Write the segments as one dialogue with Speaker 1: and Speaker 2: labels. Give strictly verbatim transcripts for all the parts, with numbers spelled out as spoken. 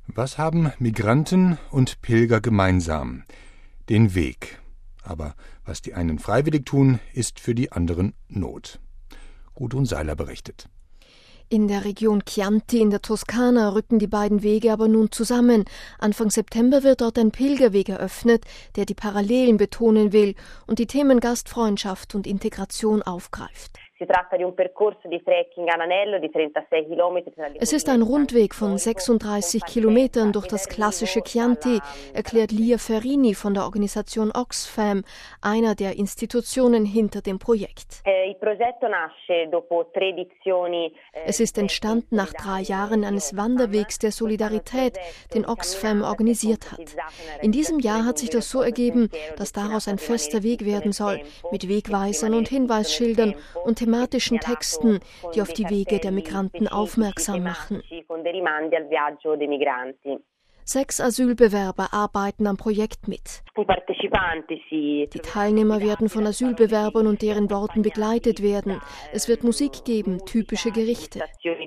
Speaker 1: Was haben Migranten und Pilger gemeinsam? Den Weg. Aber was die einen freiwillig tun, ist für die anderen Not. Gudrun Seiler berichtet.
Speaker 2: In der Region Chianti in der Toskana rücken die beiden Wege aber nun zusammen. Anfang September wird dort ein Pilgerweg eröffnet, der die Parallelen betonen will und die Themen Gastfreundschaft und Integration aufgreift. Es ist ein Rundweg von sechsunddreißig Kilometern durch das klassische Chianti, erklärt Lia Ferini von der Organisation Oxfam, einer der Institutionen hinter dem Projekt. Es ist entstanden nach drei Jahren eines Wanderwegs der Solidarität, den Oxfam organisiert hat. In diesem Jahr hat sich das so ergeben, dass daraus ein fester Weg werden soll, mit Wegweisern und Hinweisschildern und thematischen Texten, die auf die Wege der Migranten aufmerksam machen. Sechs Asylbewerber arbeiten am Projekt mit. Die Teilnehmer werden von Asylbewerbern und deren Worten begleitet werden. Es wird Musik geben, typische Gerichte.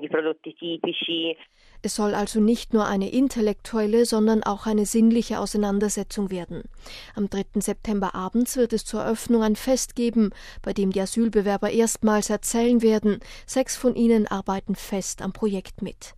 Speaker 2: Es soll also nicht nur eine intellektuelle, sondern auch eine sinnliche Auseinandersetzung werden. Am dritten September abends wird es zur Eröffnung ein Fest geben, bei dem die Asylbewerber erstmals erzählen werden. Sechs von ihnen arbeiten fest am Projekt mit.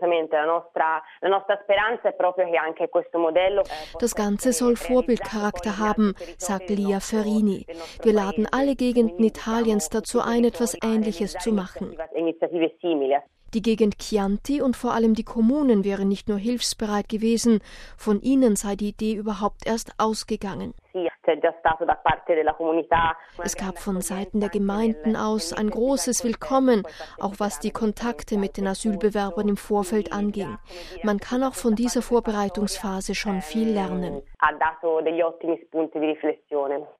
Speaker 2: Das Ganze soll Vorbildcharakter haben, sagt Lia Ferini. Wir laden alle Gegenden Italiens dazu ein, etwas Ähnliches zu machen. Die Gegend Chianti und vor allem die Kommunen wären nicht nur hilfsbereit gewesen, von ihnen sei die Idee überhaupt erst ausgegangen. Es gab von Seiten der Gemeinden aus ein großes Willkommen, auch was die Kontakte mit den Asylbewerbern im Vorfeld anging. Man kann auch von dieser Vorbereitungsphase schon viel lernen.